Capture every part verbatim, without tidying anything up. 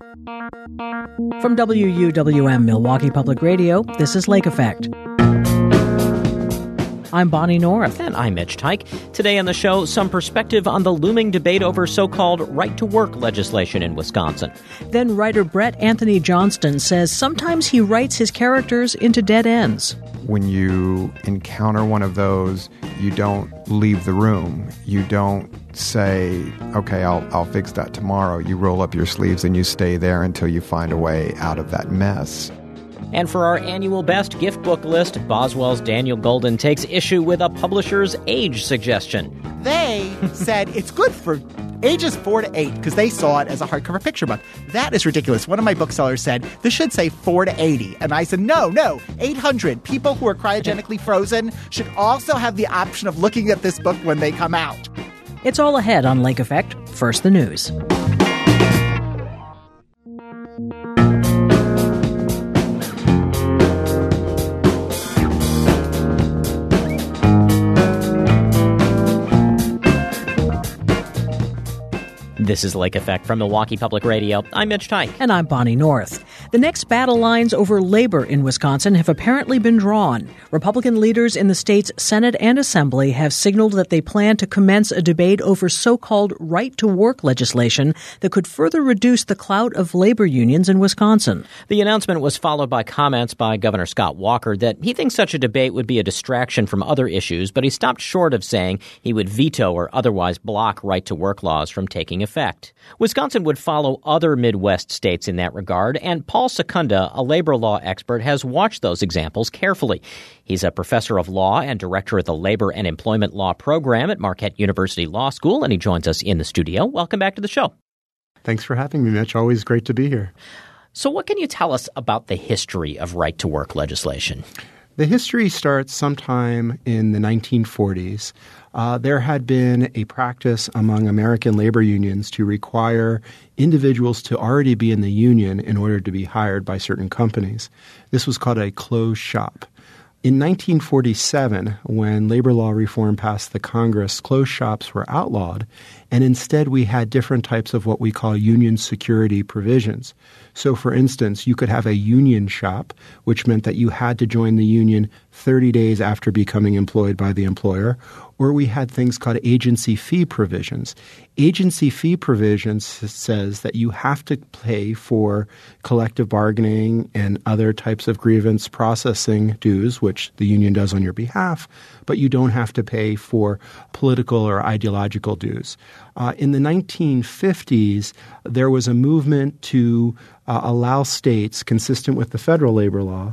From W U W M Milwaukee Public Radio, this is Lake Effect. I'm Bonnie North. And I'm Mitch Tyke. Today on the show, some perspective on the looming debate over so-called right-to-work legislation in Wisconsin. Then writer Brett Anthony Johnston says sometimes he writes his characters into dead ends. When you encounter one of those, you don't leave the room. You don't say, okay, I'll I'll fix that tomorrow. You roll up your sleeves and you stay there until you find a way out of that mess. And for our annual best gift book list, Boswell's Daniel Golden takes issue with a publisher's age suggestion. They said it's good for ages four to eight because they saw it as a hardcover picture book. That is ridiculous. One of my booksellers said, this should say four to eighty. And I said, no, no, eight hundred. People who are cryogenically frozen should also have the option of looking at this book when they come out. It's all ahead on Lake Effect. First, the news. This is Lake Effect from Milwaukee Public Radio. I'm Mitch Tyke. And I'm Bonnie North. The next battle lines over labor in Wisconsin have apparently been drawn. Republican leaders in the state's Senate and Assembly have signaled that they plan to commence a debate over so-called right-to-work legislation that could further reduce the clout of labor unions in Wisconsin. The announcement was followed by comments by Governor Scott Walker that he thinks such a debate would be a distraction from other issues, but he stopped short of saying he would veto or otherwise block right-to-work laws from taking effect. Wisconsin would follow other Midwest states in that regard, and Paul Secunda, a labor law expert, has watched those examples carefully. He's a professor of law and director of the Labor and Employment Law program at Marquette University Law School, and he joins us in the studio. Welcome back to the show. Thanks for having me, Mitch. Always great to be here. So what can you tell us about the history of right-to-work legislation? The history starts sometime in the nineteen forties. Uh, there had been a practice among American labor unions to require individuals to already be in the union in order to be hired by certain companies. This was called a closed shop. In nineteen forty-seven, when labor law reform passed the Congress, closed shops were outlawed, and instead we had different types of what we call union security provisions. So, for instance, you could have a union shop, which meant that you had to join the union thirty days after becoming employed by the employer, or we had things called agency fee provisions. Agency fee provisions says that you have to pay for collective bargaining and other types of grievance processing dues, which the union does on your behalf, but you don't have to pay for political or ideological dues. Uh, in the nineteen fifties, there was a movement to uh, allow states, consistent with the federal labor law,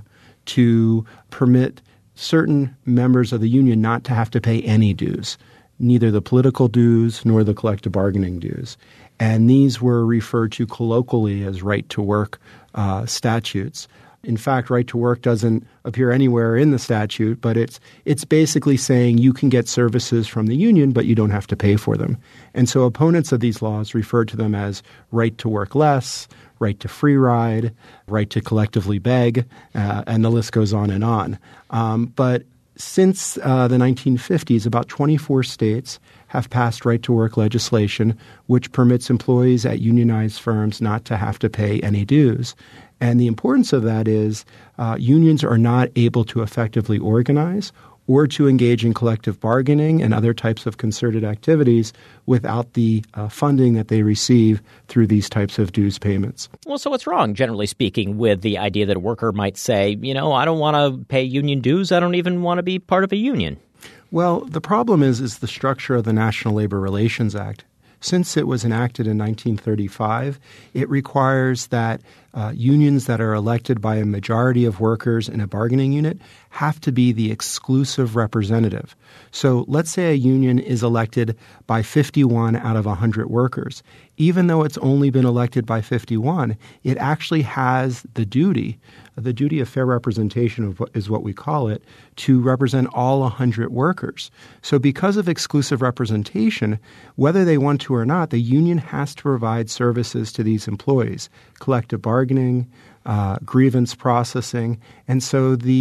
to permit certain members of the union not to have to pay any dues, neither the political dues nor the collective bargaining dues. And these were referred to colloquially as right-to-work uh, statutes. In fact, right to work doesn't appear anywhere in the statute, but it's it's basically saying you can get services from the union, but you don't have to pay for them. And so opponents of these laws refer to them as right to work less, right to free ride, right to collectively beg, uh, and the list goes on and on. Um, but since uh, the nineteen fifties, about twenty-four states have passed right-to-work legislation which permits employees at unionized firms not to have to pay any dues. And the importance of that is uh, unions are not able to effectively organize or to engage in collective bargaining and other types of concerted activities without the uh, funding that they receive through these types of dues payments. Well, so what's wrong, generally speaking, with the idea that a worker might say, you know, I don't want to pay union dues. I don't even want to be part of a union. Well, the problem is, is the structure of the National Labor Relations Act. Since it was enacted in nineteen thirty-five, it requires that uh, unions that are elected by a majority of workers in a bargaining unit have to be the exclusive representative. So let's say a union is elected by fifty-one out of one hundred workers. Even though it's only been elected by fifty-one, it actually has the duty, the duty of fair representation is what we call it, to represent all one hundred workers. So because of exclusive representation, whether they want to or not, the union has to provide services to these employees, collective bargaining, uh, grievance processing. And so the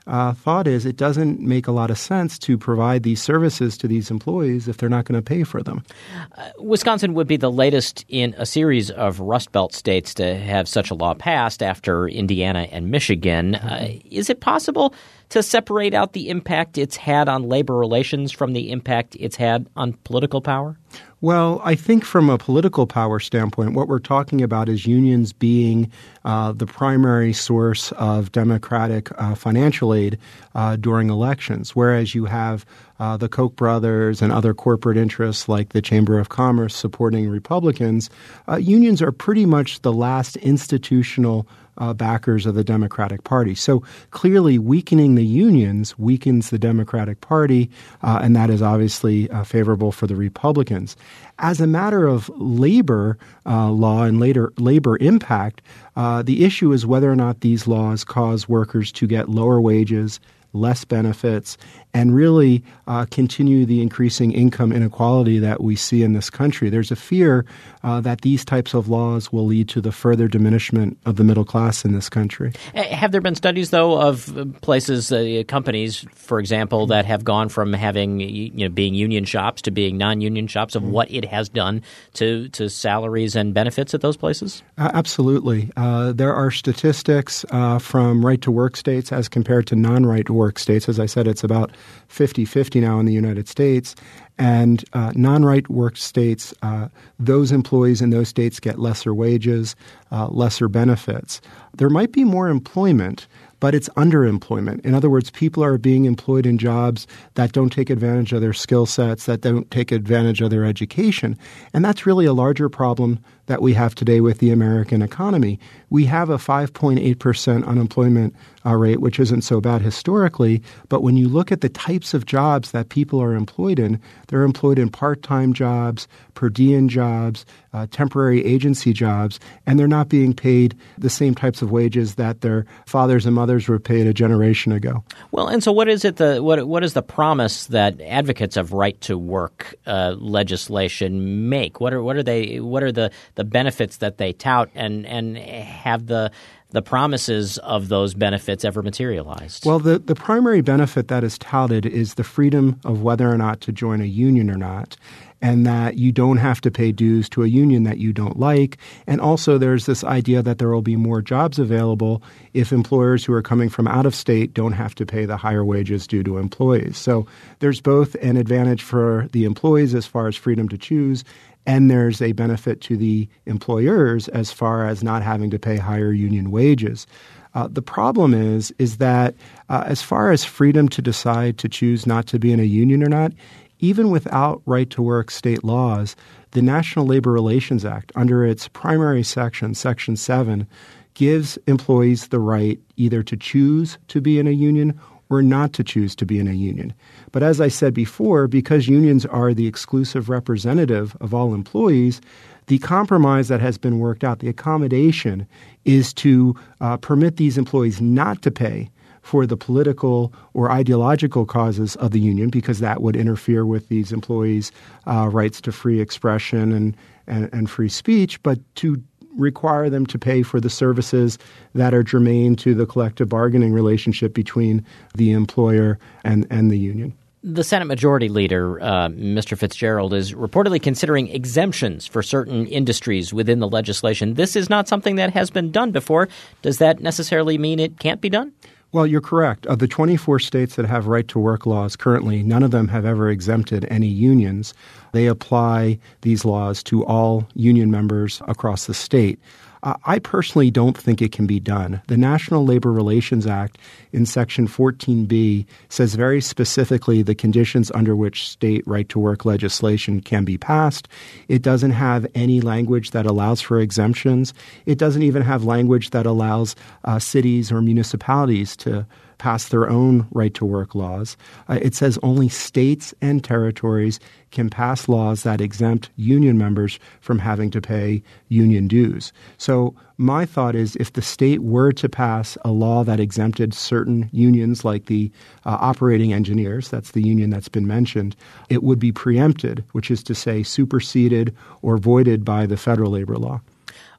uh, thought is it doesn't make a lot of sense to provide these services to these employees if they're not going to pay for them. Uh, Wisconsin would be the latest in a series of Rust Belt states to have such a law passed after Indiana and Michigan. Uh, is it possible to separate out the impact it's had on labor relations from the impact it's had on political power? Well, I think from a political power standpoint, what we're talking about is unions being uh, the primary source of Democratic uh, financial aid uh, during elections, whereas you have uh, the Koch brothers and other corporate interests like the Chamber of Commerce supporting Republicans. Uh, unions are pretty much the last institutional Uh, backers of the Democratic Party. So clearly weakening the unions weakens the Democratic Party, uh, and that is obviously uh, favorable for the Republicans. As a matter of labor uh, law and later labor impact, uh, the issue is whether or not these laws cause workers to get lower wages, less benefits, and really uh, continue the increasing income inequality that we see in this country. There's a fear uh, that these types of laws will lead to the further diminishment of the middle class in this country. Have there been studies, though, of places, uh, companies, for example, that have gone from having, you know, being union shops to being non-union shops, of what it has done to, to salaries and benefits at those places? Uh, absolutely. Uh, there are statistics uh, from right-to-work states as compared to non-right-to-work states. As I said, it's about fifty-fifty now in the United States. And uh, non-right work states, uh, those employees in those states get lesser wages, uh, lesser benefits. There might be more employment, but it's underemployment. In other words, people are being employed in jobs that don't take advantage of their skill sets, that don't take advantage of their education. And that's really a larger problem that we have today with the American economy. We have a five point eight percent unemployment uh, rate, which isn't so bad historically. But when you look at the types of jobs that people are employed in, they're employed in part-time jobs, per diem jobs, uh, temporary agency jobs, and they're not being paid the same types of wages that their fathers and mothers were paid a generation ago. Well, and so what is it? The what what is the promise that advocates of right to work uh, legislation make? What are what are they? What are the the benefits that they tout, and and have the the promises of those benefits ever materialized? Well, the, the primary benefit that is touted is the freedom of whether or not to join a union or not, and that you don't have to pay dues to a union that you don't like. And also there's this idea that there will be more jobs available if employers who are coming from out of state don't have to pay the higher wages due to employees. So there's both an advantage for the employees as far as freedom to choose, and there's a benefit to the employers as far as not having to pay higher union wages. Uh, the problem is, is that uh, as far as freedom to decide to choose not to be in a union or not, even without right-to-work state laws, the National Labor Relations Act, under its primary section, Section seven, gives employees the right either to choose to be in a union or not to choose to be in a union. But as I said before, because unions are the exclusive representative of all employees, the compromise that has been worked out, the accommodation, is to uh, permit these employees not to pay for the political or ideological causes of the union, because that would interfere with these employees' uh, rights to free expression and, and, and free speech, but to require them to pay for the services that are germane to the collective bargaining relationship between the employer and, and the union. The Senate Majority Leader, uh, Mister Fitzgerald, is reportedly considering exemptions for certain industries within the legislation. This is not something that has been done before. Does that necessarily mean it can't be done? Well, you're correct. Of the twenty-four states that have right-to-work laws currently, none of them have ever exempted any unions. They apply these laws to all union members across the state. Uh, I personally don't think it can be done. The National Labor Relations Act in Section fourteen B says very specifically the conditions under which state right-to-work legislation can be passed. It doesn't have any language that allows for exemptions. It doesn't even have language that allows uh, cities or municipalities to pass their own right-to-work laws. Uh, it says only states and territories can pass laws that exempt union members from having to pay union dues. So my thought is if the state were to pass a law that exempted certain unions like the uh, operating engineers, that's the union that's been mentioned, it would be preempted, which is to say superseded or voided by the federal labor law.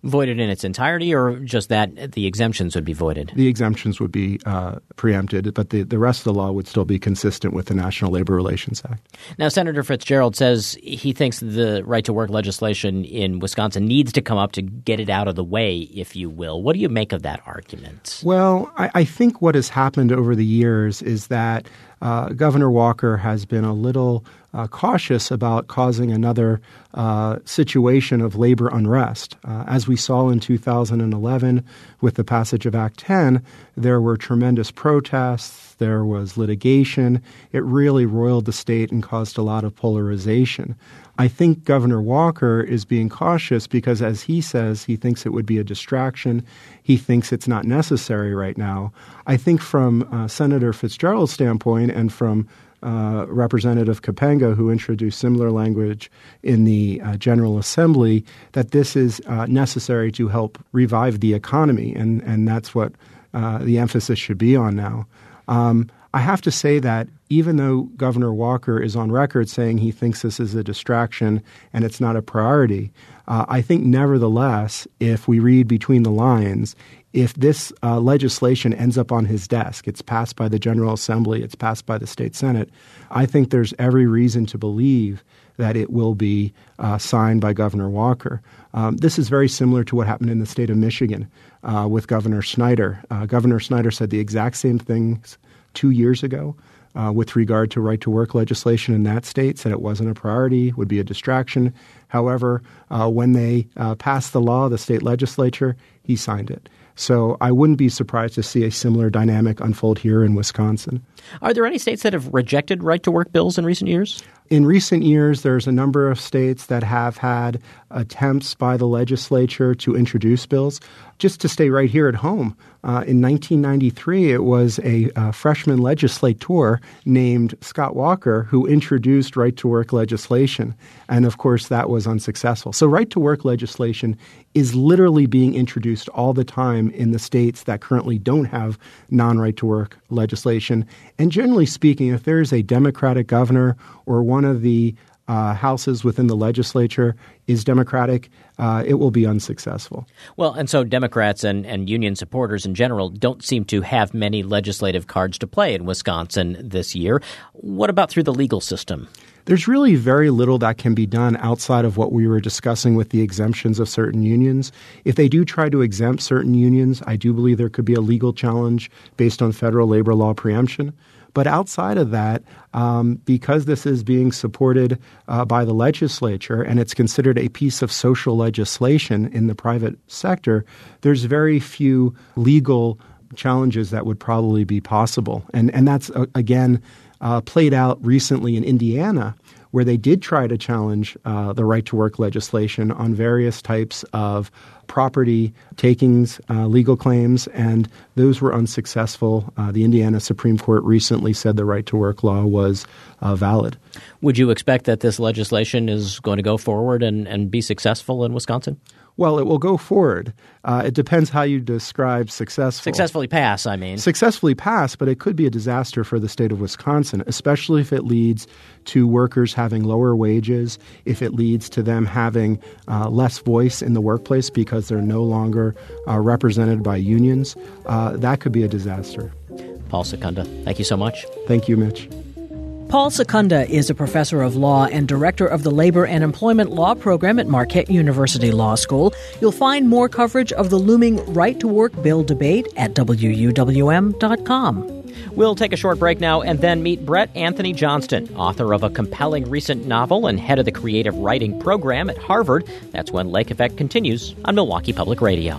Voided in its entirety, or just that the exemptions would be voided? The exemptions would be uh, preempted, but the, the rest of the law would still be consistent with the National Labor Relations Act. Now, Senator Fitzgerald says he thinks the right-to-work legislation in Wisconsin needs to come up to get it out of the way, if you will. What do you make of that argument? Well, I, I think what has happened over the years is that uh, Governor Walker has been a little uh, cautious about causing another uh, situation of labor unrest. Uh, as we saw in two thousand eleven with the passage of Act ten, there were tremendous protests, there was litigation. It really roiled the state and caused a lot of polarization. I think Governor Walker is being cautious because, as he says, he thinks it would be a distraction. He thinks it's not necessary right now. I think from uh, Senator Fitzgerald's standpoint and from uh, Representative Capenga, who introduced similar language in the uh, General Assembly, that this is uh, necessary to help revive the economy, and, and that's what uh, the emphasis should be on now. Um, I have to say that even though Governor Walker is on record saying he thinks this is a distraction and it's not a priority, uh, I think nevertheless, if we read between the lines, if this uh, legislation ends up on his desk, it's passed by the General Assembly, it's passed by the state Senate, I think there's every reason to believe that it will be uh, signed by Governor Walker. Um, this is very similar to what happened in the state of Michigan uh, with Governor Snyder. Uh, Governor Snyder said the exact same things two years ago uh, with regard to right-to-work legislation in that state, said it wasn't a priority, would be a distraction. However, uh, when they uh, passed the law, the state legislature, he signed it. So I wouldn't be surprised to see a similar dynamic unfold here in Wisconsin. Are there any states that have rejected right-to-work bills in recent years? In recent years, there's a number of states that have had attempts by the legislature to introduce bills. Just to stay right here at home, uh, in nineteen ninety-three, it was a uh, freshman legislator named Scott Walker who introduced right-to-work legislation. And, of course, that was unsuccessful. So right-to-work legislation is literally being introduced all the time in the states that currently don't have non-right-to-work legislation. And generally speaking, if there is a Democratic governor or one of the uh, houses within the legislature is Democratic, uh, it will be unsuccessful. Well, and so Democrats and, and union supporters in general don't seem to have many legislative cards to play in Wisconsin this year. What about through the legal system? There's really very little that can be done outside of what we were discussing with the exemptions of certain unions. If they do try to exempt certain unions, I do believe there could be a legal challenge based on federal labor law preemption. But outside of that, um, because this is being supported uh, by the legislature and it's considered a piece of social legislation in the private sector, there's very few legal challenges that would probably be possible. And, and that's, uh, again, uh, played out recently in Indiana, where they did try to challenge uh, the right-to-work legislation on various types of property takings, uh, legal claims, and those were unsuccessful. Uh, the Indiana Supreme Court recently said the right-to-work law was uh, valid. Would you expect that this legislation is going to go forward and, and be successful in Wisconsin? Well, it will go forward. Uh, it depends how you describe successful. Successfully pass, I mean. Successfully pass, but it could be a disaster for the state of Wisconsin, especially if it leads to workers having lower wages, if it leads to them having uh, less voice in the workplace because they're no longer uh, represented by unions. Uh, that could be a disaster. Paul Secunda, thank you so much. Thank you, Mitch. Paul Secunda is a professor of law and director of the Labor and Employment Law Program at Marquette University Law School. You'll find more coverage of the looming right-to-work bill debate at W U W M dot com. We'll take a short break now and then meet Brett Anthony Johnston, author of a compelling recent novel and head of the creative writing program at Harvard. That's when Lake Effect continues on Milwaukee Public Radio.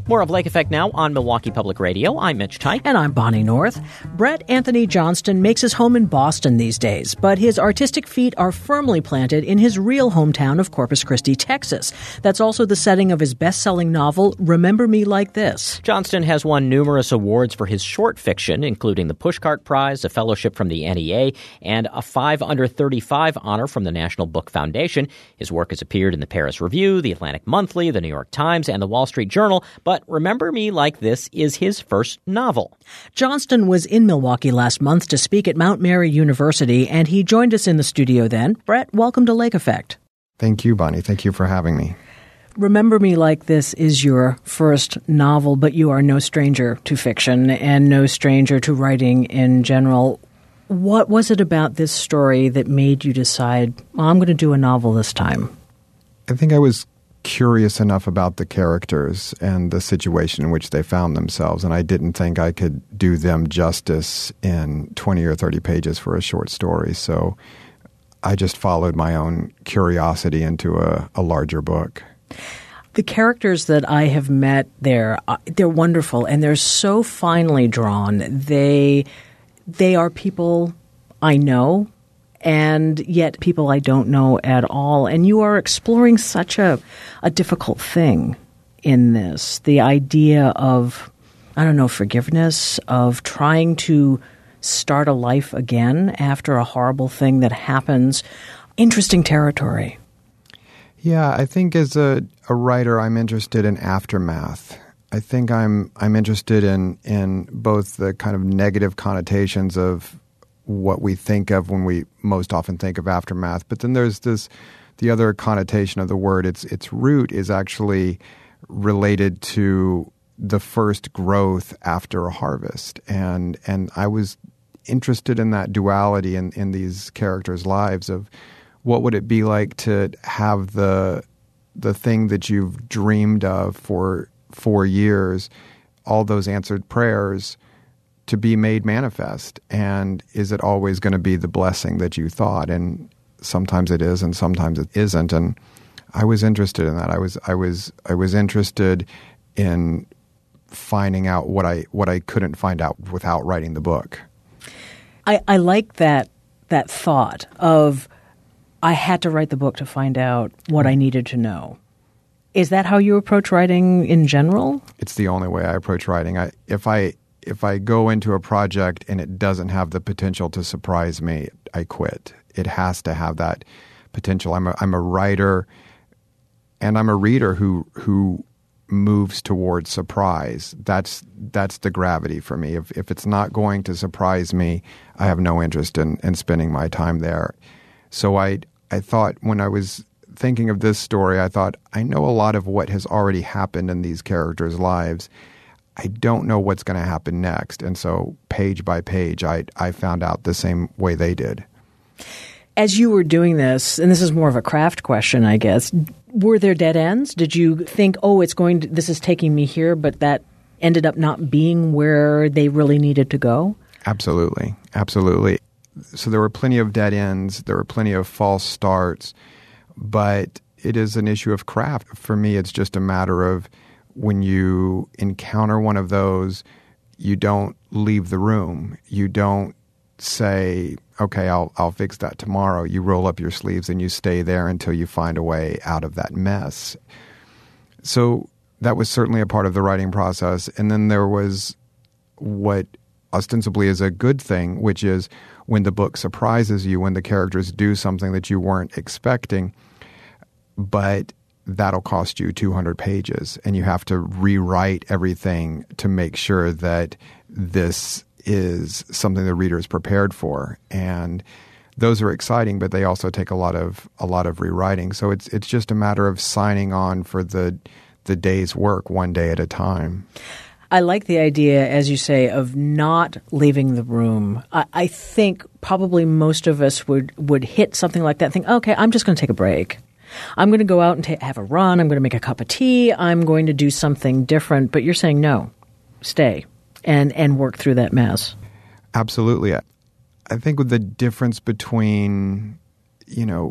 More of Lake Effect now on Milwaukee Public Radio. I'm Mitch Teich. And I'm Bonnie North. Brett Anthony Johnston makes his home in Boston these days, but his artistic feet are firmly planted in his real hometown of Corpus Christi, Texas. That's also the setting of his best-selling novel, Remember Me Like This. Johnston has won numerous awards for his short fiction, including the Pushcart Prize, a fellowship from the N E A, and a five under thirty-five honor from the National Book Foundation. His work has appeared in the Paris Review, the Atlantic Monthly, the New York Times, and the Wall Street Journal, but Remember Me Like This is his first novel. Johnston was in Milwaukee last month to speak at Mount Mary University, and he joined us in the studio then. Brett, welcome to Lake Effect. Thank you, Bonnie. Thank you for having me. Remember Me Like This is your first novel, but you are no stranger to fiction and no stranger to writing in general. What was it about this story that made you decide, well, I'm going to do a novel this time? I think I was curious enough about the characters and the situation in which they found themselves, and I didn't think I could do them justice in twenty or thirty pages for a short story. So I just followed my own curiosity into a, a larger book. The characters that I have met there, uh, they're wonderful, and they're so finely drawn. They they are people I know, and yet people I don't know at all. And you are exploring such a, a difficult thing in this, the idea of, I don't know, forgiveness, of trying to start a life again after a horrible thing that happens. Interesting territory. Yeah, I think as a, a writer, I'm interested in aftermath. I think I'm I'm interested in, in both the kind of negative connotations of what we think of when we most often think of aftermath, but then there's this the other connotation of the word. Its its root is actually related to the first growth after a harvest, and and I was interested in that duality in, in these characters' lives of what would it be like to have the the thing that you've dreamed of for four years, all those answered prayers, to be made manifest, and is it always going to be the blessing that you thought? And sometimes it is, and sometimes it isn't. And I was interested in that. I was I was I was interested in finding out what I what I couldn't find out without writing the book. I, I like that that thought of I had to write the book to find out what I needed to know. Is that how you approach writing in general? It's the only way I approach writing. I if I If I go into a project and it doesn't have the potential to surprise me, I quit. It has to have that potential. I'm a, I'm a writer, and I'm a reader who who moves towards surprise. That's that's the gravity for me. If if it's not going to surprise me, I have no interest in, in spending my time there. So I I thought when I was thinking of this story, I thought, I know a lot of what has already happened in these characters' lives. I don't know what's going to happen next. And so page by page, I I found out the same way they did. As you were doing this, and this is more of a craft question, I guess, were there dead ends? Did you think, oh, it's going to, this is taking me here, but that ended up not being where they really needed to go? Absolutely. Absolutely. So there were plenty of dead ends. There were plenty of false starts. But it is an issue of craft. For me, it's just a matter of when you encounter one of those, you don't leave the room. You don't say, okay, I'll I'll fix that tomorrow. You roll up your sleeves and you stay there until you find a way out of that mess. So that was certainly a part of the writing process. And then there was what ostensibly is a good thing, which is when the book surprises you, when the characters do something that you weren't expecting, but that'll cost you two hundred pages, and you have to rewrite everything to make sure that this is something the reader is prepared for. And those are exciting, but they also take a lot of a lot of rewriting. So it's it's just a matter of signing on for the the day's work one day at a time. I like the idea, as you say, of not leaving the room. I, I think probably most of us would, would hit something like that and think, okay, I'm just going to take a break. I'm going to go out and ta- have a run. I'm going to make a cup of tea. I'm going to do something different. But you're saying, no, stay and, and work through that mess. Absolutely. I think with the difference between, you know,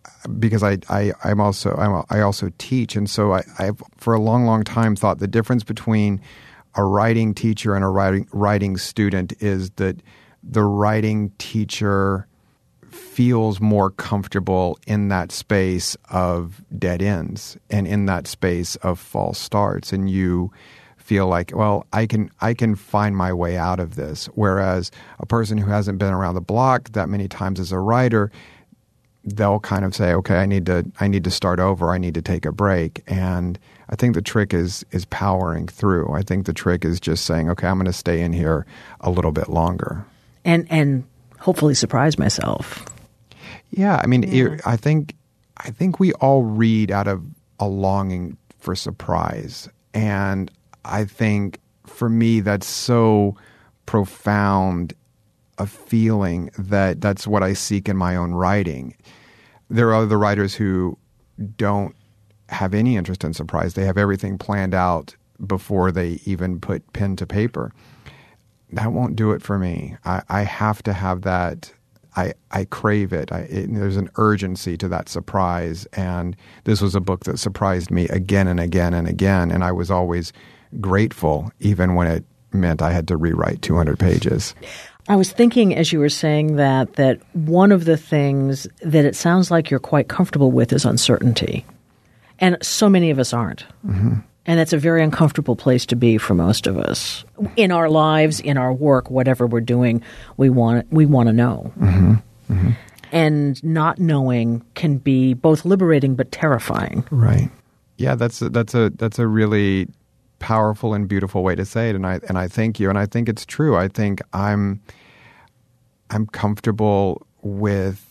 because I, I I'm also I'm, I also teach, and so I I've for a long long time thought the difference between a writing teacher and a writing writing student is that the writing teacher feels more comfortable in that space of dead ends and in that space of false starts, and you feel like, well, I can I can find my way out of this. Whereas a person who hasn't been around the block that many times as a writer, they'll kind of say, okay, I need to I need to start over. I need to take a break. And I think the trick is is powering through. I think the trick is just saying, okay, I'm going to stay in here a little bit longer. And and hopefully surprise myself. Yeah, I mean, Yeah. it, I think I think we all read out of a longing for surprise. And I think for me that's so profound a feeling that that's what I seek in my own writing. There are other writers who don't have any interest in surprise. They have everything planned out before they even put pen to paper. That won't do it for me. I, I have to have that. I, I crave it. I, it. There's an urgency to that surprise. And this was a book that surprised me again and again and again. And I was always grateful, even when it meant I had to rewrite two hundred pages. I was thinking as you were saying that, that one of the things that it sounds like you're quite comfortable with is uncertainty. And so many of us aren't. Mm-hmm. And that's a very uncomfortable place to be for most of us. In our lives, in our work, whatever we're doing, we want we want to know. Mm-hmm. Mm-hmm. And not knowing can be both liberating but terrifying. Right. Yeah, that's a, that's a that's a really powerful and beautiful way to say it, and I and I thank you. And I think it's true. I think I'm I'm comfortable with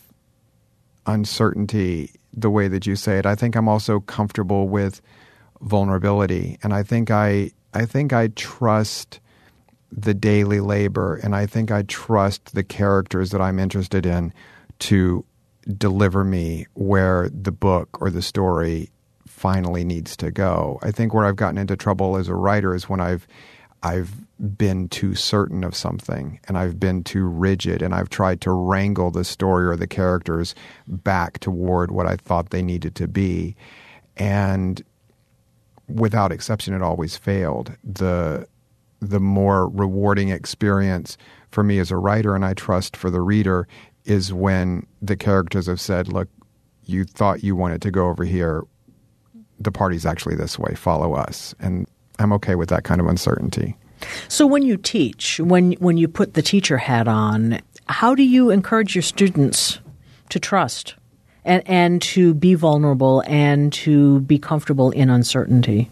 uncertainty the way that you say it. I think I'm also comfortable with vulnerability, and I think I I think I trust the daily labor, and I think I trust the characters that I'm interested in to deliver me where the book or the story finally needs to go. I think where I've gotten into trouble as a writer is when I've I've been too certain of something, and I've been too rigid, and I've tried to wrangle the story or the characters back toward what I thought they needed to be. And without exception, it always failed. The the more rewarding experience for me as a writer, and I trust for the reader, is when the characters have said, look, you thought you wanted to go over here. The party's actually this way. Follow us. And I'm okay with that kind of uncertainty. So when you teach, when when you put the teacher hat on, how do you encourage your students to trust and, and to be vulnerable and to be comfortable in uncertainty?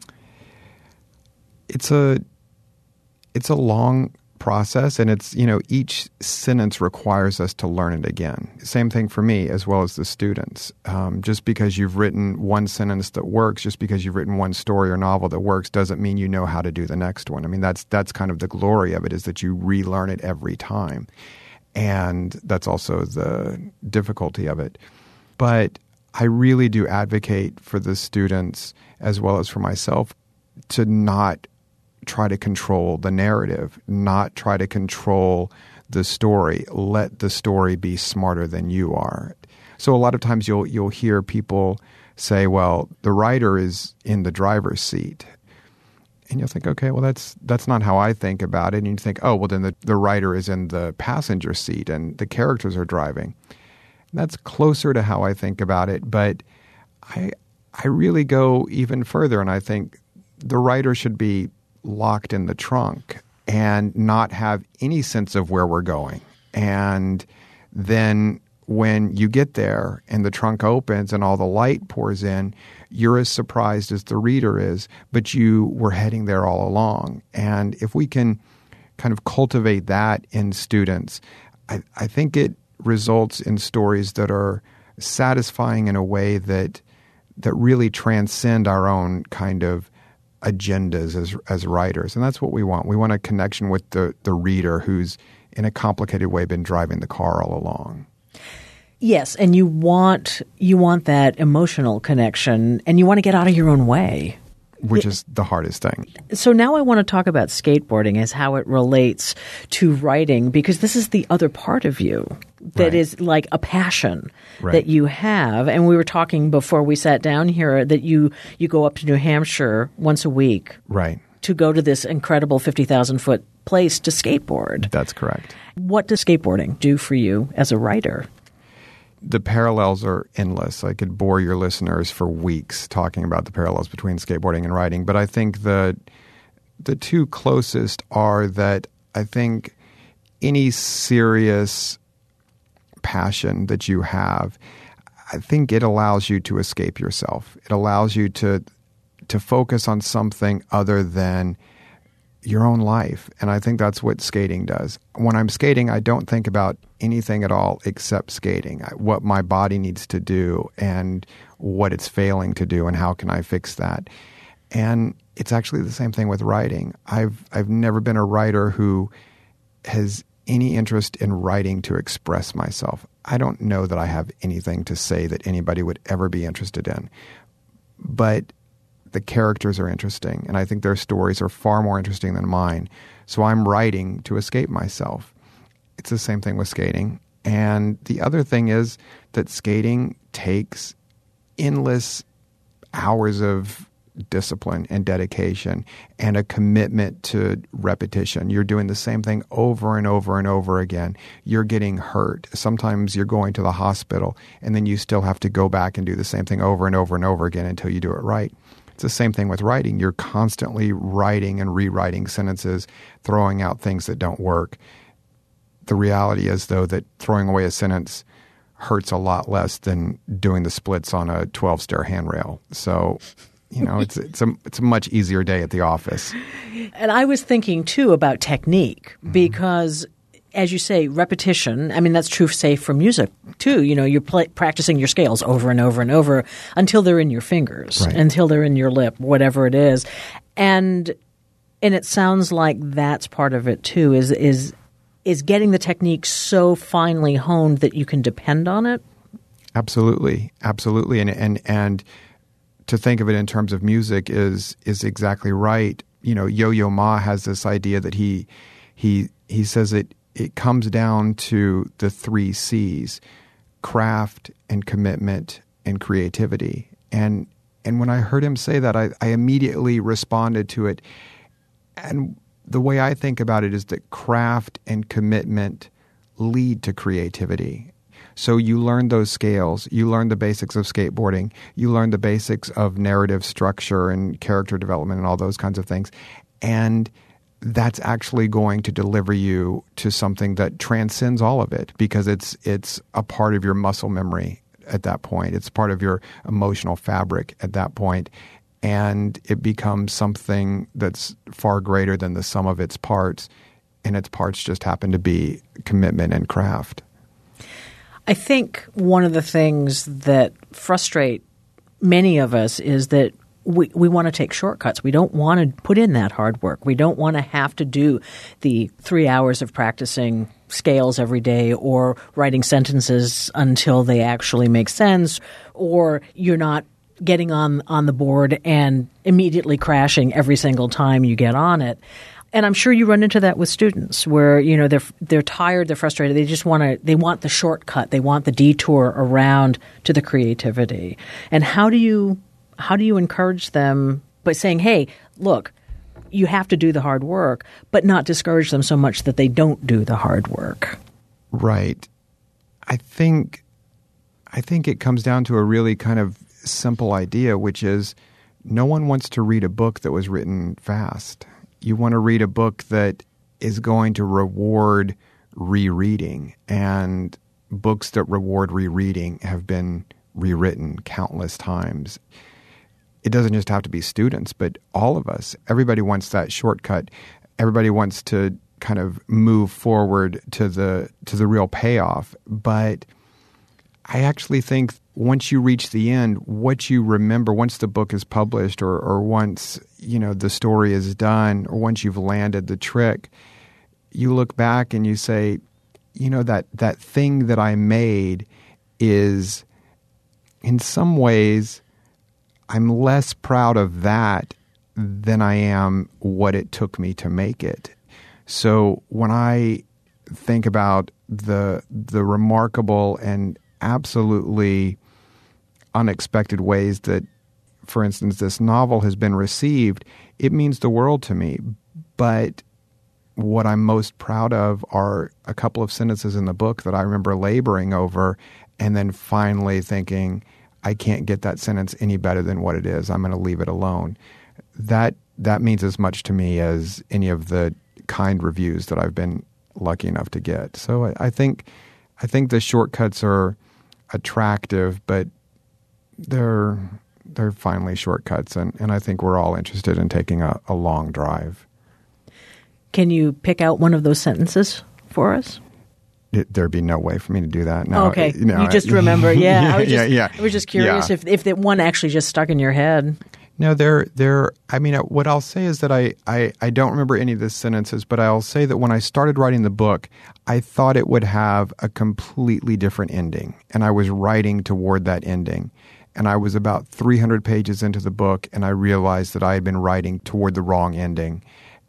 It's a it's a long process, and it's, you know, each sentence requires us to learn it again. Same thing for me as well as the students. Um, just because you've written one sentence that works, just because you've written one story or novel that works, doesn't mean you know how to do the next one. I mean, that's that's kind of the glory of it, is that you relearn it every time. And that's also the difficulty of it. But I really do advocate for the students as well as for myself to not try to control the narrative, not try to control the story. Let the story be smarter than you are. So a lot of times you'll you'll hear people say, well, the writer is in the driver's seat. And you'll think, okay, well, that's that's not how I think about it. And you think, oh, well, then the, the writer is in the passenger seat and the characters are driving. That's closer to how I think about it. But I I really go even further, and I think the writer should be locked in the trunk and not have any sense of where we're going. And then when you get there and the trunk opens and all the light pours in, you're as surprised as the reader is, but you were heading there all along. And if we can kind of cultivate that in students, I, I think it results in stories that are satisfying in a way that that really transcend our own kind of agendas as as writers. And that's what we want. We want a connection with the, the reader who's in a complicated way been driving the car all along. Yes, and you want you want that emotional connection, and you want to get out of your own way. Which is the hardest thing. So now I want to talk about skateboarding as how it relates to writing, because this is the other part of you. that Right. is like a passion Right. that you have. And we were talking before we sat down here that you, you go up to New Hampshire once a week Right. to go to this incredible fifty thousand foot place to skateboard. That's correct. What does skateboarding do for you as a writer? The parallels are endless. I could bore your listeners for weeks talking about the parallels between skateboarding and writing. But I think the the two closest are that I think any serious passion that you have, I think it allows you to escape yourself. It allows you to to focus on something other than your own life. And I think that's what skating does. When I'm skating, I don't think about anything at all except skating, what my body needs to do and what it's failing to do and how can I fix that. And it's actually the same thing with writing. I've I've never been a writer who has any interest in writing to express myself. I don't know that I have anything to say that anybody would ever be interested in. But the characters are interesting, and I think their stories are far more interesting than mine. So I'm writing to escape myself. It's the same thing with skating. And the other thing is that skating takes endless hours of discipline and dedication and a commitment to repetition. You're doing the same thing over and over and over again. You're getting hurt. Sometimes you're going to the hospital, and then you still have to go back and do the same thing over and over and over again until you do it right. It's the same thing with writing. You're constantly writing and rewriting sentences, throwing out things that don't work. The reality is, though, that throwing away a sentence hurts a lot less than doing the splits on a twelve-stair handrail. So, you know, it's it's a it's a much easier day at the office. And I was thinking, too, about technique because, as you say, repetition, I mean, that's true, say, for music, too. You know, you're play, practicing your scales over and over and over until they're in your fingers, Right. until they're in your lip, whatever it is. And and it sounds like that's part of it, too, is is is getting the technique so finely honed that you can depend on it. Absolutely, absolutely, and and and to think of it in terms of music is is exactly right. You know, Yo-Yo Ma has this idea that he he he says it it comes down to the three C's: craft and commitment and creativity. And and when I heard him say that, I, I immediately responded to it. And the way I think about it is that craft and commitment lead to creativity. So you learn those scales, you learn the basics of skateboarding, you learn the basics of narrative structure and character development and all those kinds of things. And that's actually going to deliver you to something that transcends all of it because it's it's a part of your muscle memory at that point. It's part of your emotional fabric at that point. And it becomes something that's far greater than the sum of its parts. And its parts just happen to be commitment and craft. I think one of the things that frustrate many of us is that we, we want to take shortcuts. We don't want to put in that hard work. We don't want to have to do the three hours of practicing scales every day or writing sentences until they actually make sense, or you're not getting on, on the board and immediately crashing every single time you get on it. And I'm sure you run into that with students where, you know, they're they're tired, they're frustrated, they just want to they want the shortcut, they want the detour around to the creativity. And how do you how do you encourage them by saying, "Hey, look, you have to do the hard work," but not discourage them so much that they don't do the hard work? Right. I think I think it comes down to a really kind of simple idea, which is no one wants to read a book that was written fast. You want to read a book that is going to reward rereading, and books that reward rereading have been rewritten countless times. It doesn't just have to be students, but all of us. Everybody wants that shortcut. Everybody wants to kind of move forward to the to the real payoff. But I actually think once you reach the end, what you remember once the book is published or, or once, you know, the story is done or once you've landed the trick, you look back and you say, you know, that, that thing that I made is in some ways I'm less proud of that than I am what it took me to make it. So when I think about the the remarkable and absolutely unexpected ways that, for instance, this novel has been received, it means the world to me. But what I'm most proud of are a couple of sentences in the book that I remember laboring over and then finally thinking, I can't get that sentence any better than what it is. I'm going to leave it alone. That that means as much to me as any of the kind reviews that I've been lucky enough to get. So I, I think I think the shortcuts are attractive, but they're they're finally shortcuts, and, and I think we're all interested in taking a, a long drive. Can you pick out one of those sentences for us? It, there'd be no way for me to do that. No, okay, you, know, you just remember. Yeah, yeah, I was just, yeah, yeah. I was just curious yeah. if if that one actually just stuck in your head. No, there, there. I mean, what I'll say is that I, I, I don't remember any of the sentences, but I'll say that when I started writing the book, I thought it would have a completely different ending, and I was writing toward that ending. And I was about three hundred pages into the book, and I realized that I had been writing toward the wrong ending.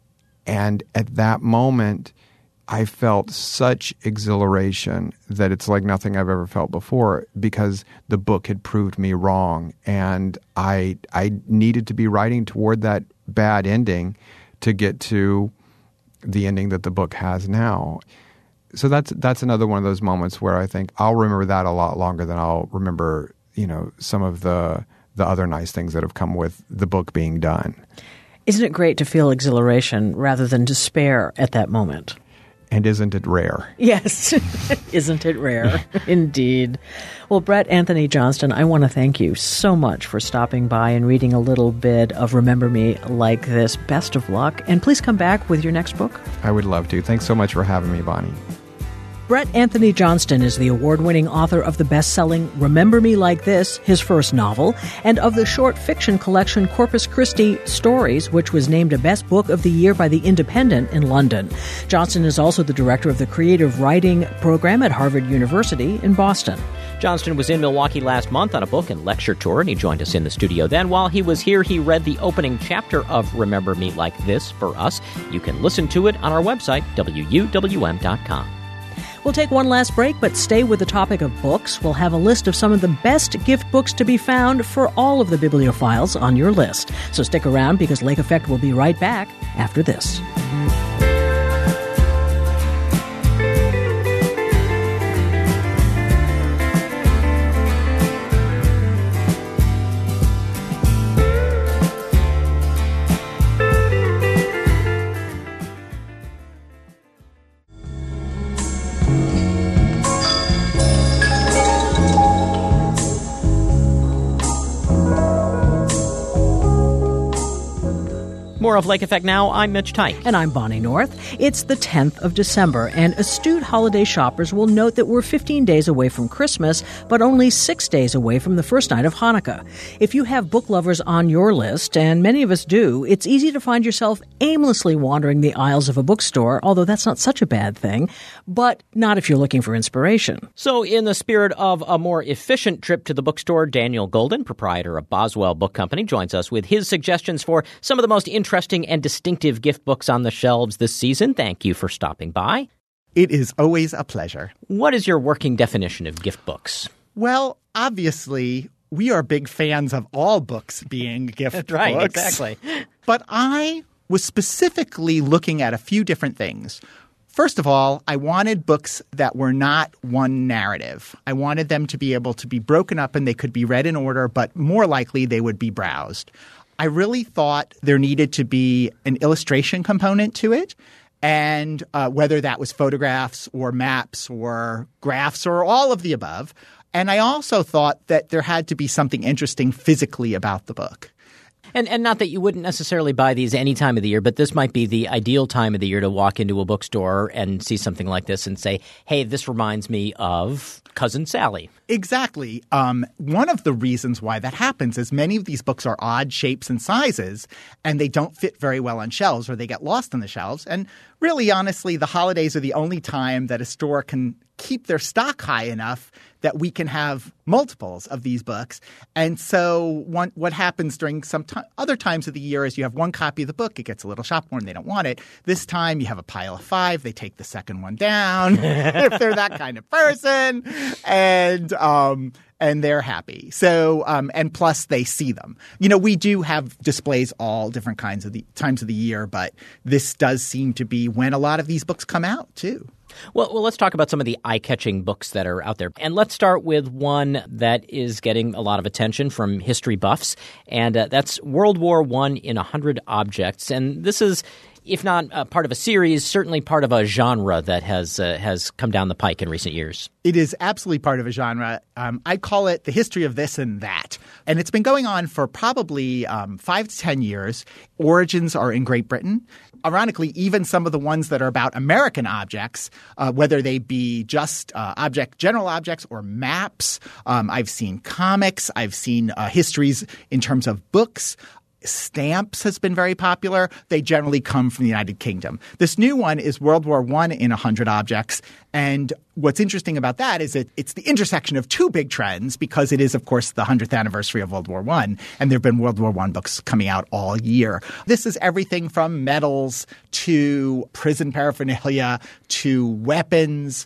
And at that moment, I felt such exhilaration that it's like nothing I've ever felt before, because the book had proved me wrong, and I I needed to be writing toward that bad ending to get to the ending that the book has now. So that's that's another one of those moments where I think I'll remember that a lot longer than I'll remember, you know, some of the the other nice things that have come with the book being done. Isn't it great to feel exhilaration rather than despair at that moment? And isn't it rare? Yes. Isn't it rare? Indeed. Well, Bret Anthony Johnston, I want to thank you so much for stopping by and reading a little bit of Remember Me Like This. Best of luck. And please come back with your next book. I would love to. Thanks so much for having me, Bonnie. Bret Anthony Johnston is the award-winning author of the best-selling Remember Me Like This, his first novel, and of the short fiction collection Corpus Christi Stories, which was named a Best Book of the Year by The Independent in London. Johnston is also the director of the Creative Writing Program at Harvard University in Boston. Johnston was in Milwaukee last month on a book and lecture tour, and he joined us in the studio then. While he was here, he read the opening chapter of Remember Me Like This for us. You can listen to it on our website, W U W M dot com. We'll take one last break, but stay with the topic of books. We'll have a list of some of the best gift books to be found for all of the bibliophiles on your list. So stick around, because Lake Effect will be right back after this. More of Lake Effect now. I'm Mitch Tight. And I'm Bonnie North. It's the tenth of December, and astute holiday shoppers will note that we're fifteen days away from Christmas, but only six days away from the first night of Hanukkah. If you have book lovers on your list, and many of us do, it's easy to find yourself aimlessly wandering the aisles of a bookstore, although that's not such a bad thing, but not if you're looking for inspiration. So in the spirit of a more efficient trip to the bookstore, Daniel Golden, proprietor of Boswell Book Company, joins us with his suggestions for some of the most interesting Interesting and distinctive gift books on the shelves this season. Thank you for stopping by. It is always a pleasure. What is your working definition of gift books? Well, obviously, we are big fans of all books being gift right, books. Exactly. But I was specifically looking at a few different things. First of all, I wanted books that were not one narrative. I wanted them to be able to be broken up and they could be read in order, but more likely they would be browsed. I really thought there needed to be an illustration component to it, and uh, whether that was photographs or maps or graphs or all of the above. And I also thought that there had to be something interesting physically about the book. And and not that you wouldn't necessarily buy these any time of the year, but this might be the ideal time of the year to walk into a bookstore and see something like this and say, hey, this reminds me of Cousin Sally. Exactly. Um, one of the reasons why that happens is many of these books are odd shapes and sizes, and they don't fit very well on shelves, or they get lost on the shelves. And really, honestly, the holidays are the only time that a store can keep their stock high enough that we can have multiples of these books. And so one, what happens during some t- other times of the year is you have one copy of the book. It gets a little shop-worn. They don't want it. This time you have a pile of five. They take the second one down if they're that kind of person. And um, and they're happy. So um, and plus they see them. You know, we do have displays all different kinds of the times of the year, but this does seem to be when a lot of these books come out too. Well, well, let's talk about some of the eye-catching books that are out there. And let's start with one that is getting a lot of attention from history buffs, and uh, that's World War One in one hundred Objects. And this is, if not uh, part of a series, certainly part of a genre that has uh, has come down the pike in recent years. It is absolutely part of a genre. Um, I call it the history of this and that. And it's been going on for probably um, five to ten years. Origins are in Great Britain. Ironically, even some of the ones that are about American objects, uh, whether they be just uh, object, general objects or maps. Um, I've seen comics. I've seen uh, histories in terms of books. Stamps has been very popular. They generally come from the United Kingdom. This new one is World War One in one hundred Objects. And what's interesting about that is that it's the intersection of two big trends because it is, of course, the one hundredth anniversary of World War One. And there have been World War One books coming out all year. This is everything from medals to prison paraphernalia to weapons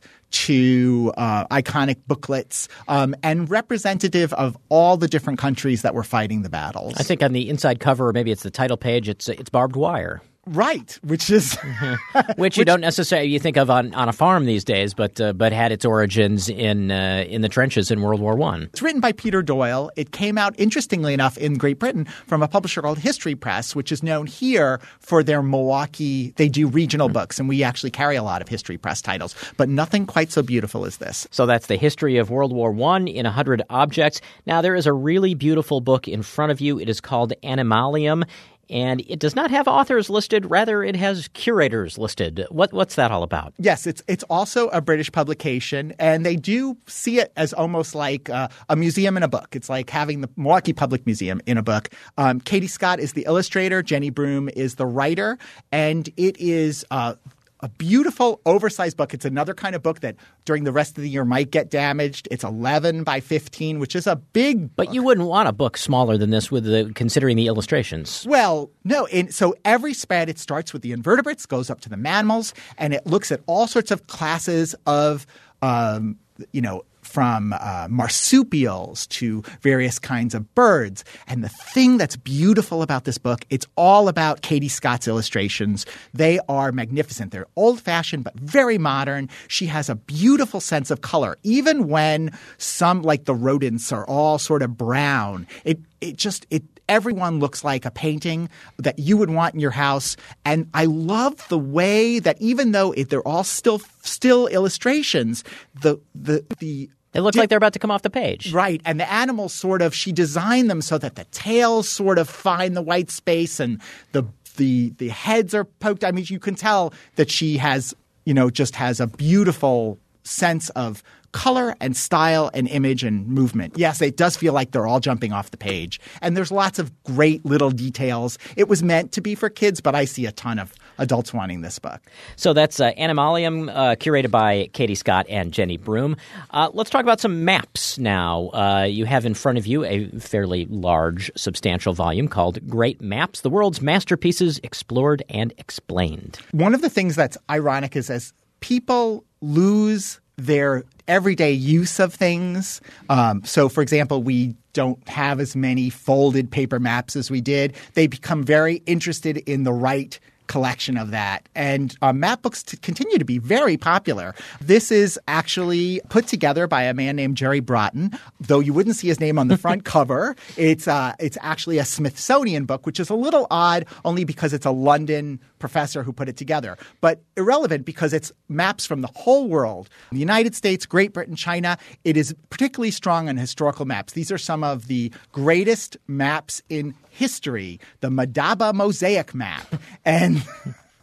to uh, iconic booklets, um, and representative of all the different countries that were fighting the battles. I think on the inside cover, or maybe it's the title page, it's it's barbed wire. Right, which is – Which you don't necessarily – you think of on, on a farm these days, but uh, but had its origins in uh, in the trenches in World War One. It's written by Peter Doyle. It came out, interestingly enough, in Great Britain from a publisher called History Press, which is known here for their Milwaukee – they do regional mm-hmm. books, and we actually carry a lot of History Press titles, but nothing quite so beautiful as this. So that's the history of World War One in one hundred Objects. Now, there is a really beautiful book in front of you. It is called Animalium. And it does not have authors listed. Rather, it has curators listed. What, what's that all about? Yes, it's it's also a British publication, and they do see it as almost like uh, a museum in a book. It's like having the Milwaukee Public Museum in a book. Um, Katie Scott is the illustrator. Jenny Broom is the writer, and it is uh, a beautiful, oversized book. It's another kind of book that during the rest of the year might get damaged. It's eleven by fifteen, which is a big book. But you wouldn't want a book smaller than this with the considering the illustrations. Well, no. And so every spread, it starts with the invertebrates, goes up to the mammals, and it looks at all sorts of classes of, um, you know, from uh, marsupials to various kinds of birds. And the thing that's beautiful about this book, it's all about Katie Scott's illustrations. They are magnificent. They're old-fashioned but very modern. She has a beautiful sense of color. Even when some, like the rodents, are all sort of brown, it it just – it everyone looks like a painting that you would want in your house. And I love the way that even though it, they're all still still illustrations, the the the They look like they're about to come off the page. Right. And the animals sort of – she designed them so that the tails sort of find the white space and the the the heads are poked. I mean, you can tell that she has – you know, just has a beautiful sense of color and style and image and movement. Yes, it does feel like they're all jumping off the page. And there's lots of great little details. It was meant to be for kids, but I see a ton of adults wanting this book. So that's uh, Animalium, uh, curated by Katie Scott and Jenny Broom. Uh, let's talk about some maps now. Uh, you have in front of you a fairly large, substantial volume called Great Maps, the World's Masterpieces Explored and Explained. One of the things that's ironic is as people lose their everyday use of things. Um, so, for example, we don't have as many folded paper maps as we did. They become very interested in the right collection of that. And uh, map books t- continue to be very popular. This is actually put together by a man named Jerry Broughton. Though you wouldn't see his name on the front cover, it's uh, it's actually a Smithsonian book, which is a little odd only because it's a London professor who put it together. But irrelevant because it's maps from the whole world. The United States, Great Britain, China. It is particularly strong on historical maps. These are some of the greatest maps in history, the Madaba Mosaic map. And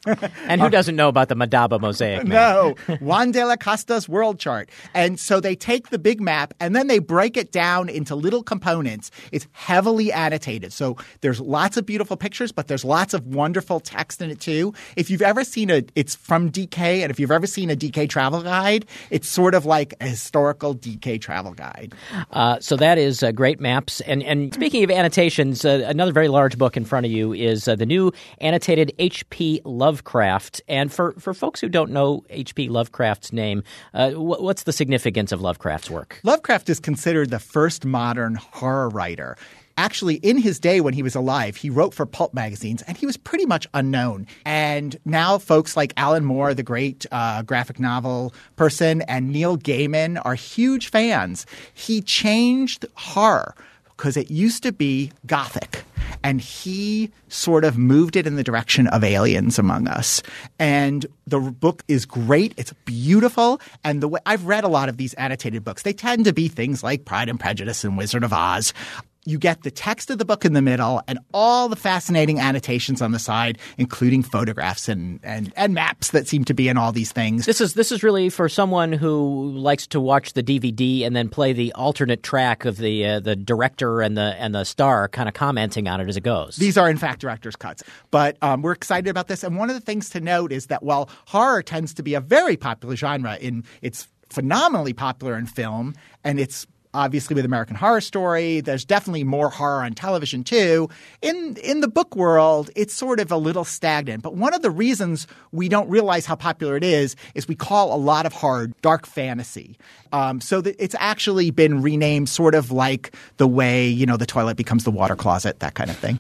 And who doesn't know about the Madaba mosaic map? No, Juan de la Costa's world chart. And so they take the big map and then they break it down into little components. It's heavily annotated. So there's lots of beautiful pictures, but there's lots of wonderful text in it too. If you've ever seen a – it's from D K, and if you've ever seen a D K travel guide, it's sort of like a historical D K travel guide. Uh, so that is uh, great maps. And, and speaking of annotations, uh, another very large book in front of you is uh, the new annotated H P Lovecraft. And for, for folks who don't know H P Lovecraft's name, uh, wh- what's the significance of Lovecraft's work? Lovecraft is considered the first modern horror writer. Actually, in his day when he was alive, he wrote for pulp magazines, and he was pretty much unknown. And now folks like Alan Moore, the great uh, graphic novel person, and Neil Gaiman are huge fans. He changed horror because it used to be Gothic. And he sort of moved it in the direction of aliens among us. And the book is great. It's beautiful. And the way I've read a lot of these annotated books. They tend to be things like Pride and Prejudice and Wizard of Oz. You get the text of the book in the middle and all the fascinating annotations on the side, including photographs and, and, and maps that seem to be in all these things. This is this is really for someone who likes to watch the D V D and then play the alternate track of the uh, the director and the and the star kind of commenting on it as it goes. These are, in fact, director's cuts. But um, we're excited about this. And one of the things to note is that while horror tends to be a very popular genre, in it's phenomenally popular in film, and it's obviously with American Horror Story. There's definitely more horror on television too. In in the book world, it's sort of a little stagnant. But one of the reasons we don't realize how popular it is is we call a lot of horror dark fantasy. Um, so that it's actually been renamed sort of like the way, you know, the toilet becomes the water closet, that kind of thing.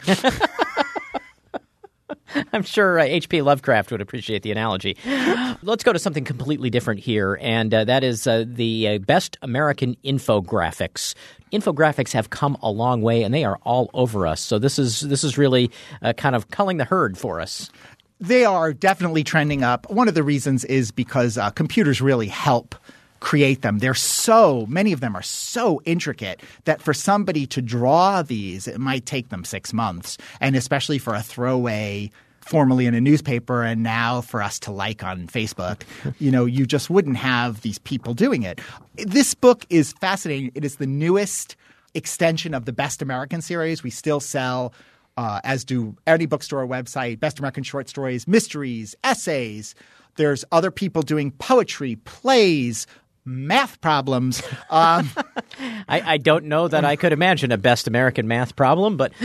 I'm sure uh, H P Lovecraft would appreciate the analogy. Let's go to something completely different here, and uh, that is uh, the uh, best American infographics. Infographics have come a long way, and they are all over us. So this is this is really uh, kind of culling the herd for us. They are definitely trending up. One of the reasons is because uh, computers really help create them. They're so – many of them are so intricate that for somebody to draw these, it might take them six months, and especially for a throwaway – formerly in a newspaper and now for us to like on Facebook, you know, you just wouldn't have these people doing it. This book is fascinating. It is the newest extension of the Best American series. We still sell, uh, as do any bookstore website, Best American Short Stories, mysteries, essays. There's other people doing poetry, plays, math problems. Um, I, I don't know that I could imagine a best American math problem, but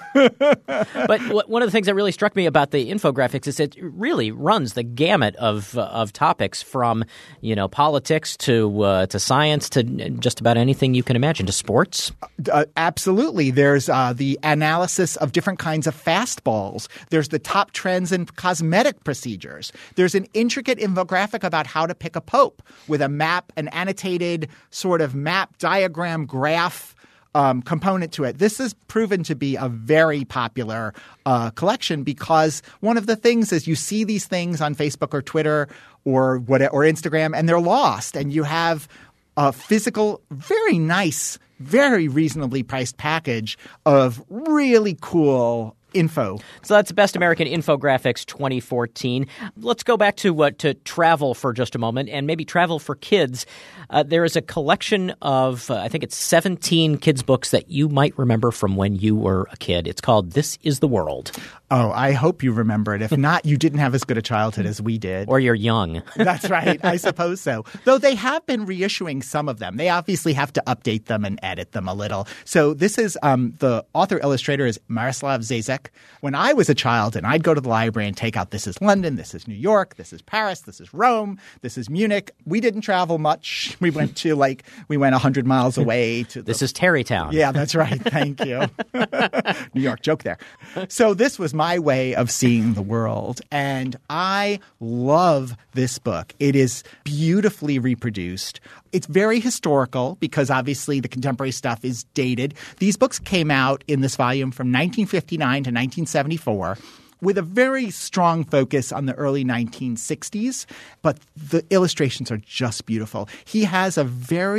but one of the things that really struck me about the infographics is it really runs the gamut of uh, of topics from, you know, politics to uh, to science to just about anything you can imagine, to sports. Uh, absolutely. There's uh, the analysis of different kinds of fastballs. There's the top trends in cosmetic procedures. There's an intricate infographic about how to pick a pope with a map, an annotated sort of map, diagram, graph um, component to it. This has proven to be a very popular uh, collection because one of the things is you see these things on Facebook or Twitter or what or Instagram, and they're lost. And you have a physical, very nice, very reasonably priced package of really cool info. So that's Best American Infographics twenty fourteen. Let's go back to uh, to travel for just a moment, and maybe travel for kids. Uh, there is a collection of, uh, I think it's seventeen kids' books that you might remember from when you were a kid. It's called This Is the World. Oh, I hope you remember it. If not, you didn't have as good a childhood as we did. Or you're young. That's right. I suppose so. Though they have been reissuing some of them. They obviously have to update them and edit them a little. So this is um, the author-illustrator is Miroslav Zizek. When I was a child and I'd go to the library and take out This is London, This is New York, This is Paris, This is Rome, This is Munich. We didn't travel much. We went to like – we went one hundred miles away to – This is Tarrytown. Yeah, that's right. Thank you. New York joke there. So this was my way of seeing the world. And I love this book. It is beautifully reproduced. It's very historical because obviously the contemporary stuff is dated. These books came out in this volume from nineteen fifty-nine to nineteen seventy-four with a very strong focus on the early nineteen sixties. But the illustrations are just beautiful. He has a very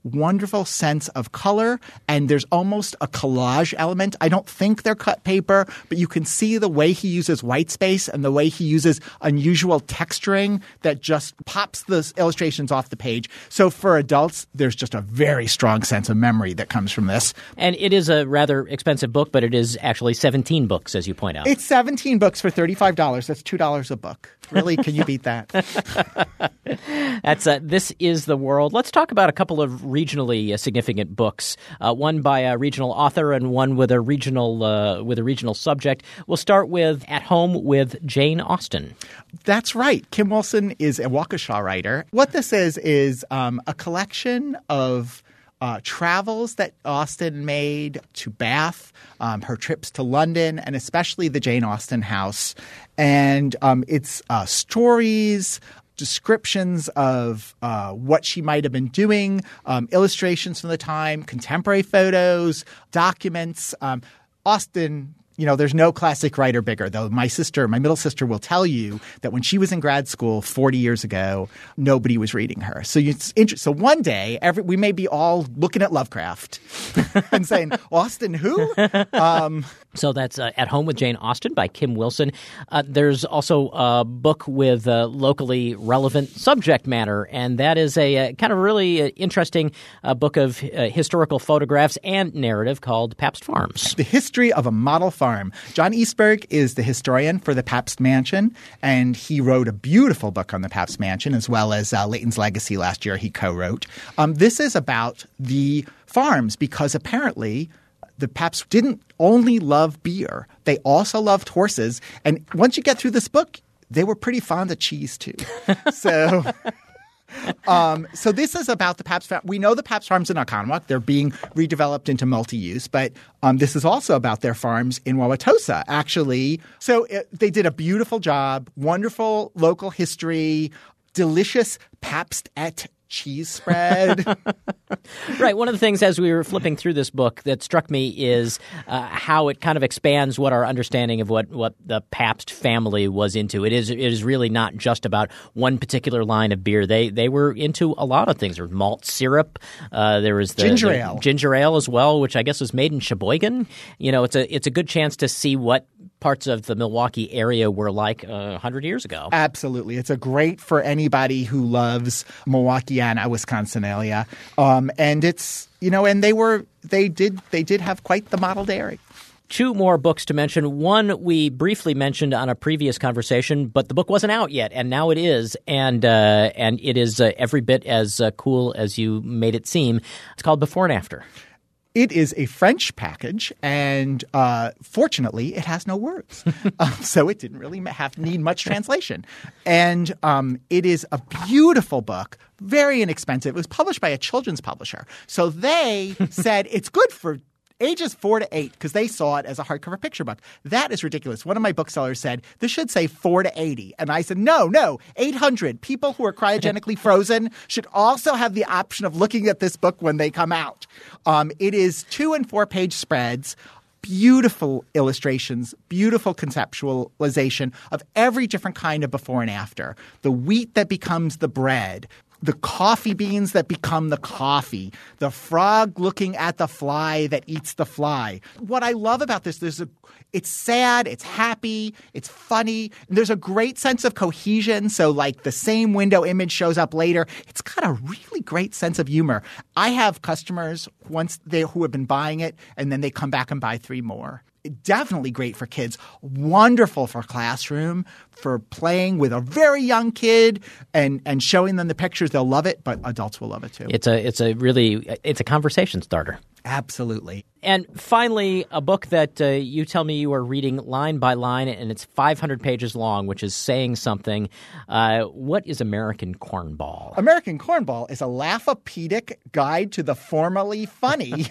wonderful sense of color, and there's almost a collage element. I don't think they're cut paper, but you can see the way he uses white space and the way he uses unusual texturing that just pops the illustrations off the page. So for adults, there's just a very strong sense of memory that comes from this. And it is a rather expensive book, but it is actually seventeen books, as you point out. It's seventeen books for thirty-five dollars. That's two dollars a book. Really, can you beat that? That's uh, This Is the World. Let's talk about a couple of regionally uh, significant books. Uh, one by a regional author and one with a regional uh, with a regional subject. We'll start with At Home with Jane Austen. That's right. Kim Wilson is a Waukesha writer. What this is is um, a collection of Uh, travels that Austen made to Bath, um, her trips to London, and especially the Jane Austen house. And um, it's uh, stories, descriptions of uh, what she might have been doing, um, illustrations from the time, contemporary photos, documents. Um, Austen You know, there's no classic writer bigger, though my sister, my middle sister will tell you that when she was in grad school forty years ago, nobody was reading her. So it's interesting. So one day, every, we may be all looking at Lovecraft and saying, Austen who? Um, so that's uh, At Home with Jane Austen by Kim Wilson. Uh, there's also a book with uh, locally relevant subject matter, and that is a, a kind of really uh, interesting uh, book of uh, historical photographs and narrative called Pabst Farms. The History of a Model Farm. John Eastberg is the historian for the Pabst Mansion, and he wrote a beautiful book on the Pabst Mansion, as well as uh, Leighton's Legacy last year he co-wrote. Um, this is about the farms because apparently the Pabst didn't only love beer. They also loved horses. And once you get through this book, they were pretty fond of cheese too. So... Um, so this is about the Pabst Farm. We know the Pabst Farms in Oconomowoc. They're being redeveloped into multi-use, but um, this is also about their farms in Wauwatosa, actually. So it, they did a beautiful job, wonderful local history, delicious Pabst-ette cheese spread. Right. One of the things as we were flipping through this book that struck me is uh, how it kind of expands what our understanding of what, what the Pabst family was into. It is it is really not just about one particular line of beer. They they were into a lot of things. There was malt syrup. Uh, there was the ginger the ale, ginger ale as well, which I guess was made in Sheboygan. You know, it's a it's a good chance to see what parts of the Milwaukee area were like uh, one hundred years ago. Absolutely. It's a great for anybody who loves Milwaukeeana, Wisconsinia. Um, and it's, you know, and they were, they did, they did have quite the model dairy. Two more books to mention. One we briefly mentioned on a previous conversation, but the book wasn't out yet, and now it is, and uh, and it is uh, every bit as uh, cool as you made it seem. It's called Before and After. It is a French package, and uh, fortunately, it has no words, um, so it didn't really have need much translation. And um, it is a beautiful book, very inexpensive. It was published by a children's publisher, so they said it's good for ages four to eight because they saw it as a hardcover picture book. That is ridiculous. One of my booksellers said, this should say four to eighty. And I said, no, no, eight hundred. People who are cryogenically frozen should also have the option of looking at this book when they come out. Um, it is two and four page spreads, beautiful illustrations, beautiful conceptualization of every different kind of before and after. The wheat that becomes the bread, the coffee beans that become the coffee, the frog looking at the fly that eats the fly. What I love about this, there's a, it's sad, it's happy, it's funny. And there's a great sense of cohesion. So like the same window image shows up later. It's got a really great sense of humor. I have customers once they who have been buying it and then they come back and buy three more. Definitely great for kids, wonderful for classroom, for playing with a very young kid and, and showing them the pictures. They'll love it, but adults will love it too. It's a it's a really it's a conversation starter. Absolutely. And finally, a book that uh, you tell me you are reading line by line, and it's five hundred pages long, which is saying something. Uh, what is American Cornball? American Cornball is a laughopedic guide to the formally funny.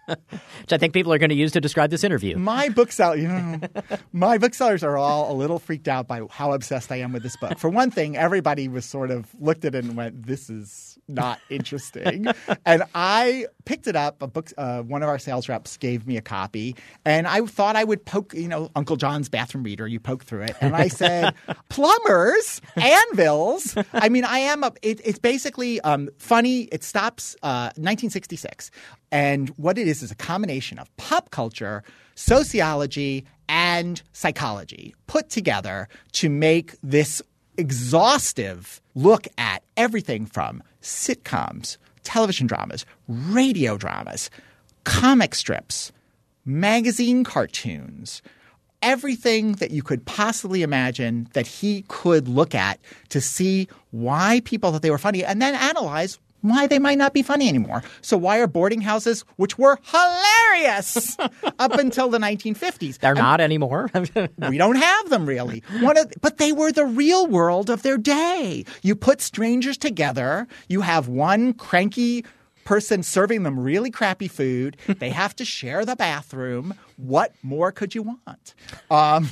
Which I think people are going to use to describe this interview. My bookseller, you know, my booksellers are all a little freaked out by how obsessed I am with this book. For one thing, everybody was sort of looked at it and went, this is not interesting. And I picked it up, a book, uh, one of our sales reps gave me a copy, and I thought I would poke, you know, Uncle John's bathroom reader. You poke through it, and I said, plumbers, anvils. I mean, I am a. It, it's basically um, funny. It stops uh, nineteen sixty-six, and what it is is a combination of pop culture, sociology, and psychology put together to make this exhaustive look at everything from sitcoms, television dramas, radio dramas, comic strips, magazine cartoons, everything that you could possibly imagine that he could look at to see why people thought they were funny and then analyze why they might not be funny anymore. So why are boarding houses, which were hilarious up until the nineteen fifties? They're I'm, not anymore. We don't have them really. One of, but they were the real world of their day. You put strangers together. You have one cranky person serving them really crappy food. They have to share the bathroom. What more could you want? Um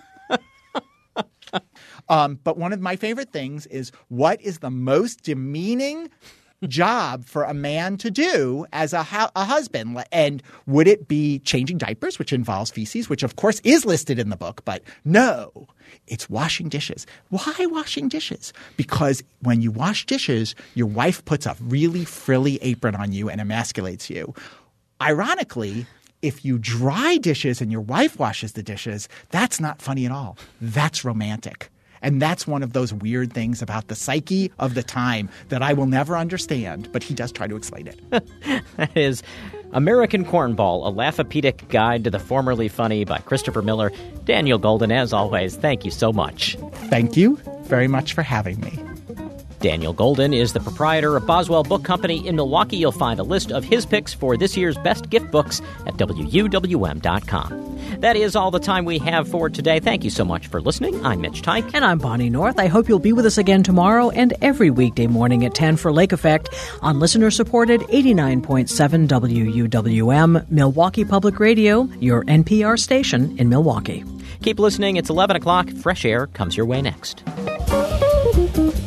Um, but one of my favorite things is what is the most demeaning job for a man to do as a, hu- a husband? And would it be changing diapers, which involves feces, which of course is listed in the book, but no, it's washing dishes. Why washing dishes? Because when you wash dishes, your wife puts a really frilly apron on you and emasculates you. Ironically, if you dry dishes and your wife washes the dishes, that's not funny at all. That's romantic. And that's one of those weird things about the psyche of the time that I will never understand, but he does try to explain it. That is American Cornball, a laughopedic guide to the formerly funny by Christopher Miller. Daniel Golden, as always, thank you so much. Thank you very much for having me. Daniel Golden is the proprietor of Boswell Book Company in Milwaukee. You'll find a list of his picks for this year's best gift books at W U W M dot com. That is all the time we have for today. Thank you so much for listening. I'm Mitch Tyke. And I'm Bonnie North. I hope you'll be with us again tomorrow and every weekday morning at ten for Lake Effect on listener-supported eighty-nine point seven W U W M, Milwaukee Public Radio, your N P R station in Milwaukee. Keep listening. It's eleven o'clock. Fresh Air comes your way next.